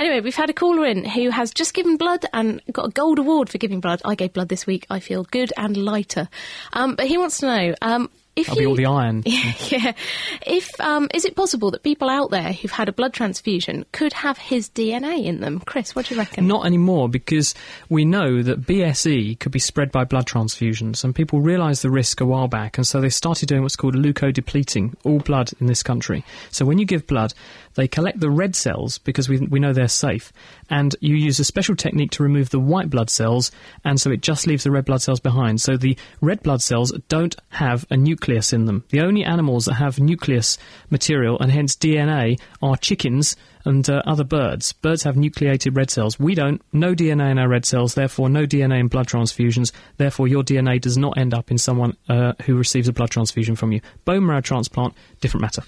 Anyway, we've had a caller in who has just given blood and got a gold award for giving blood. I gave blood this week. I feel good and lighter. But he wants to know... That'll be all the iron. Yeah. Is it possible that people out there who've had a blood transfusion could have his DNA in them? Chris, what do you reckon? Not anymore, because we know that BSE could be spread by blood transfusions, and people realised the risk a while back, and so they started doing what's called leukodepleting all blood in this country. So when you give blood, they collect the red cells, because we know they're safe, and you use a special technique to remove the white blood cells, and so it just leaves the red blood cells behind. So the red blood cells don't have a nucleus in them. The only animals that have nucleus material, and hence DNA, are chickens and other birds. Birds have nucleated red cells. We don't. No DNA in our red cells, therefore no DNA in blood transfusions. Therefore your DNA does not end up in someone who receives a blood transfusion from you. Bone marrow transplant, different matter.